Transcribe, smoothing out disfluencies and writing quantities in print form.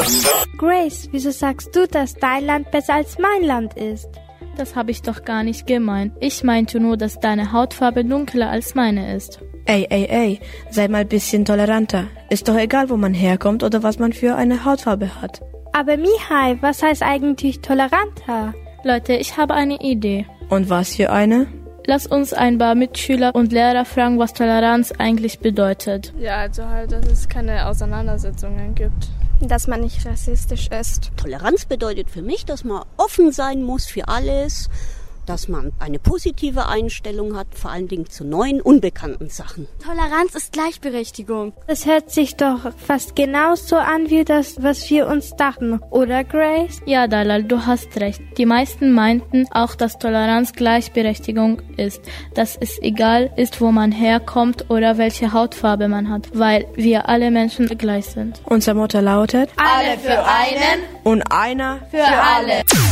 Grace, wieso sagst du, dass dein Land besser als mein Land ist? Das habe ich doch gar nicht gemeint. Ich meinte nur, dass deine Hautfarbe dunkler als meine ist. Ey, sei mal ein bisschen toleranter. Ist doch egal, wo man herkommt oder was man für eine Hautfarbe hat. Aber Mihai, was heißt eigentlich toleranter? Leute, ich habe eine Idee. Und was für eine? Lass uns ein paar Mitschüler und Lehrer fragen, was Toleranz eigentlich bedeutet. Ja, also halt, dass es keine Auseinandersetzungen gibt. Dass man nicht rassistisch ist. Toleranz bedeutet für mich, dass man offen sein muss für alles, dass man eine positive Einstellung hat, vor allen Dingen zu neuen, unbekannten Sachen. Toleranz ist Gleichberechtigung. Das hört sich doch fast genauso an wie das, was wir uns dachten, oder Grace? Ja, Dalal, du hast recht. Die meisten meinten auch, dass Toleranz Gleichberechtigung ist. Dass es egal ist, wo man herkommt oder welche Hautfarbe man hat, weil wir alle Menschen gleich sind. Unser Motto lautet: Alle für einen und einer für alle.